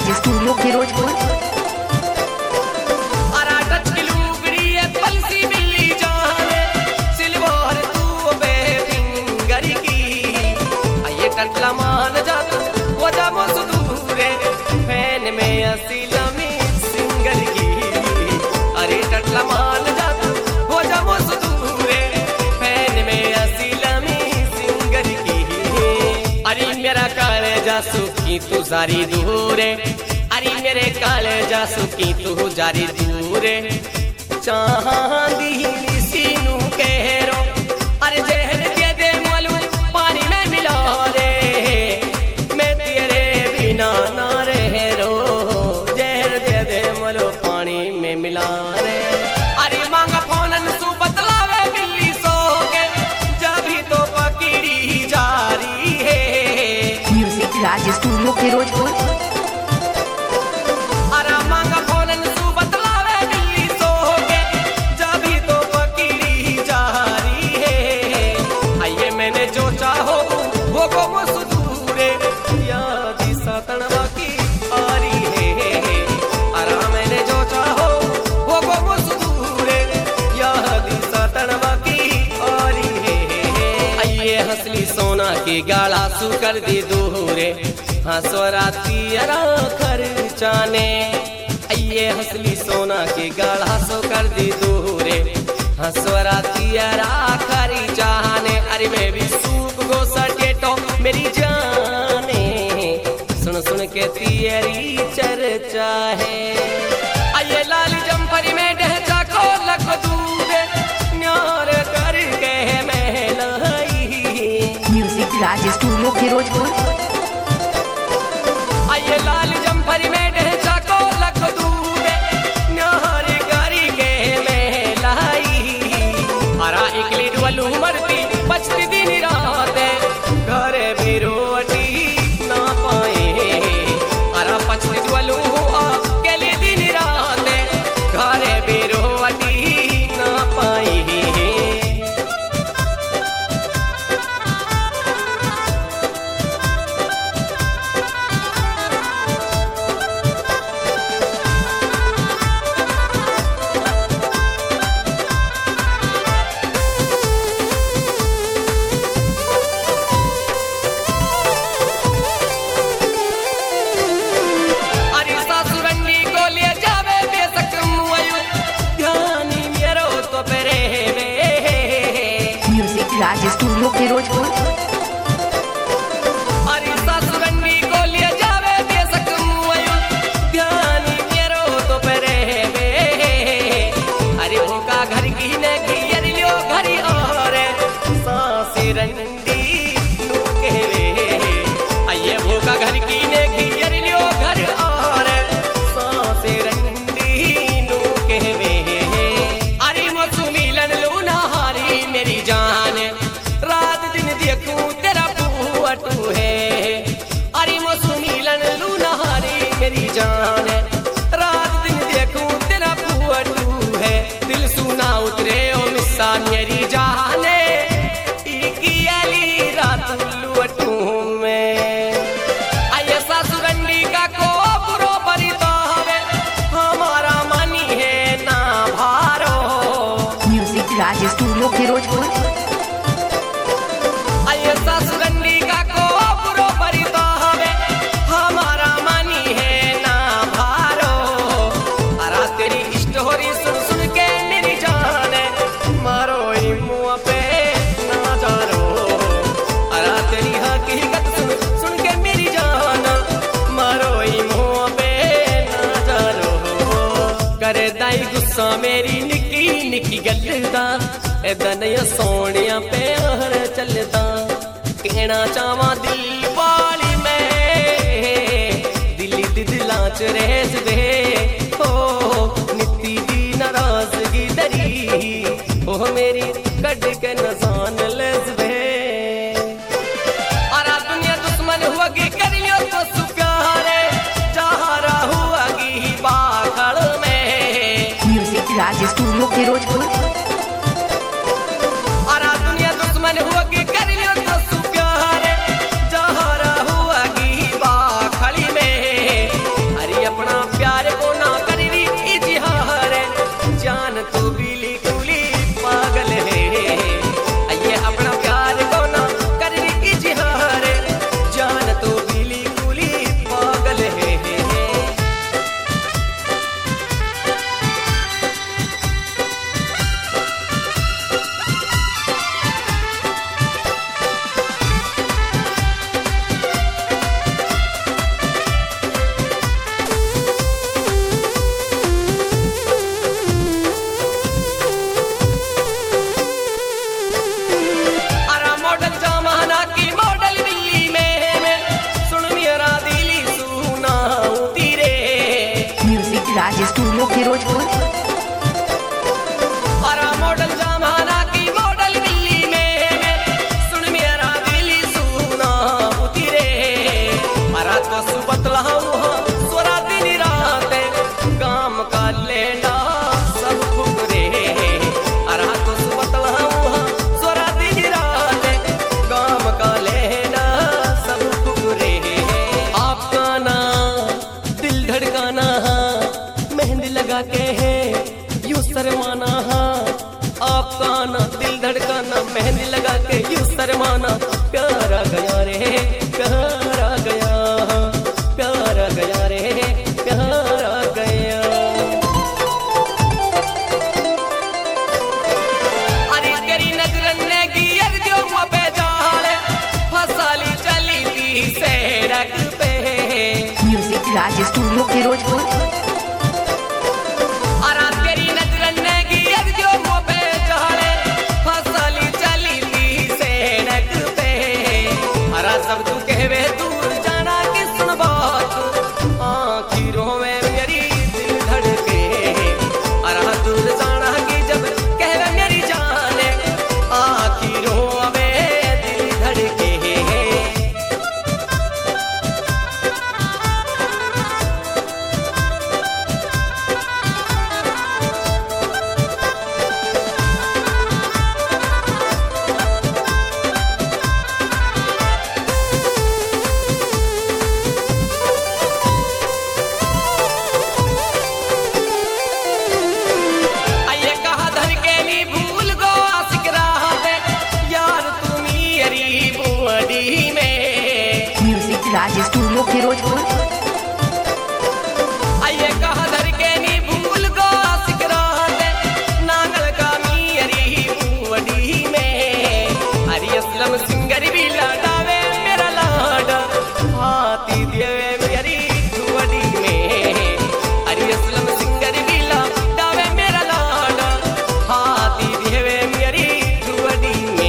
राज studio Firozpur. मान जा वो जामो सुदूरे फैन में असीला में सिंगर की अरे टटला मान जा वो जामो सुदूरे फैन में असीला में सिंगर की अरे मेरा काले जासू की तू जारी दूरे अरे मेरे काले जासू की तू जारी दूरे चांदी सीनू कहरो अरे जहर दे दे मालूम पानी में मिला दे मैं तेरे बिना ना रह रो जहर दे दे मालूम पानी में मिला रे अरे मांगा फोनन सु बतलावे बिल्ली सो के जब ही तो पकड़ी जा रही है म्यूजिक राज स्टूडियो फिरोजपुर। सोना की गाला सु कर दी दूरे हंसवराती खर्चाने ये हंसली सोना की गाला सु कर दी दूरे हंसवराती खरी चाहने अरे मैं भी सूख गो सटेटो मेरी जाने सुन सुन के तेरी चर्चा है ये लाल जम्फरी में ढहचा को लख दूध न्यार करके मैं राज स्टूडियो फिरोजपुर। आइए लाल जम्फरी में ढहचा को लख दूध न्यार करी के मैं लाई अरा एक लीड वालू मरती बचती दिन रात घर भी रोटी ना पाए अरा पचती वालू के लिए दिन रात घर भी रोटी ना पाए राज स्टूडियो फिरोजपुर। अरे सासुरंगी को ले जावे बेसक मुयो ध्यान मेरो तो परे बे अरे भूखा घर की ने घियर लियो घरी और सासुरंगी नु कहवे आये भूखा घर की ने घियर लियो घर और सासुरंगी नु कहवे अरे मसु मिलन लूना हारी मेरी जान रात दिन देखूं तेरा पुअटू है अरे मसु मिलन लूनहारी मेरी जान रात दिन देखूं तेरा पुअटू है दिल सुना उतरे ओ मिस्सा मेरी जाने की अली रात लुअटू में आये सासुरंडी का को बुरो बरिता है हमारा मनी है ना भारो म्यूजिक राज स्टूडियो फिरोजपुर। सासुरंडी का को बुरो बरिता है हमारा मनी है ना भारो अरा तेरी स्टोरी सुन सुन के मेरी जान मारो मुँह पे ना जारो अरा तेरी हकीकत सुन सुन के मेरी जान मारो मुँह पे ना जारो करे दाई गुस्सा मेरी निकी निकी गलदा एदा नहीं सोनिया पे हर चलदा कहना चावा दिल वाली में दिली दिला च रेस दे हो नित्ती दी नाराजगी दरी हो मेरी कट के नजान लेस दे अरा दुनिया दुश्मन हुआगी कर लियो तो सुप्यारे जहारा हुआगी बाखड़ में म्यूजिक राज स्टूडियो फिरोजपुर। अरा दुनिया दुश्मन हुआगी कर लियो तो सुप्यारे जहारा हुआगी बाखड़ी में सुहाना दिल धड़काना मेहंदी लगा के यूं शर्माना प्यारा गया रे प्यारा गया प्यारा गया रे प्यारा गया। अरे तेरी नजरन ने गियर जो पे जाले फसाली चली थी सड़क पे। Music Raj studio Ferozepur. सब तू कहवे दूर जाना की सुन बात आखिरों में मेरी दिल धड़के। अरे दूर जाना की जब कहवे मेरी जाने आखिरों में दिल धड़के। Music Raj studio Ferozepur. आइए कहा धर के नी भूल गो सिकरा दे नांगल का मियरी बुवड़ी में। अरे असलम सिंगर भी लाडावे मेरा लाडा हाथी देवे मेरी बुवड़ी में। अरे असलम सिंगर भी लाडावे मेरा लाडा हाथी देवे मेरी बुवड़ी में।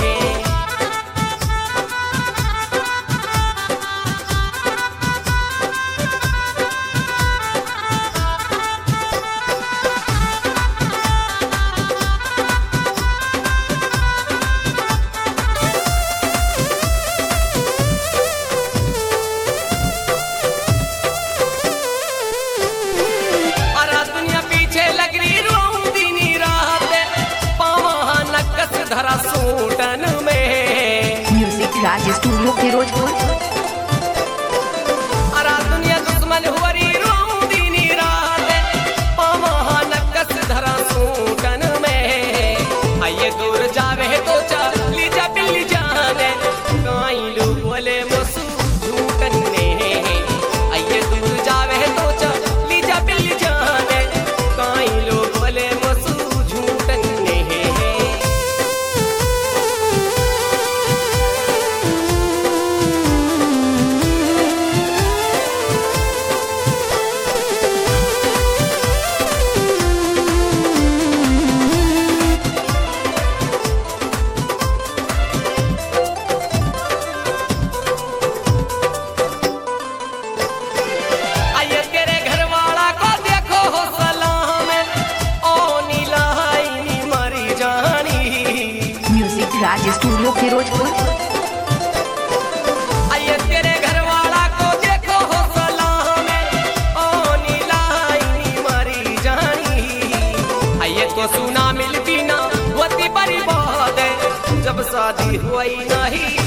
धरा सूटन में म्यूजिक राज स्टूडियो फिरोजपुर। अरा दुनिया दुश्मन हुरी रोंदीनी रात पामा नकस धरा सूटन में। आइए दूर जावे तो चली जा बिल्ली जाने काई लोग बोले मसू झूठन में। आइए दूर जावे तो चली जा बिल्ली जाने काई लोग बोले मसू झूठन में। राज स्टूडियो फिरोजपुर। आइए तेरे घर वाला को देखो हो सलाम ओ नीलाई मारी जानी। आइए तो सुना मिलती ना होती बड़ी बात है जब शादी हुई नहीं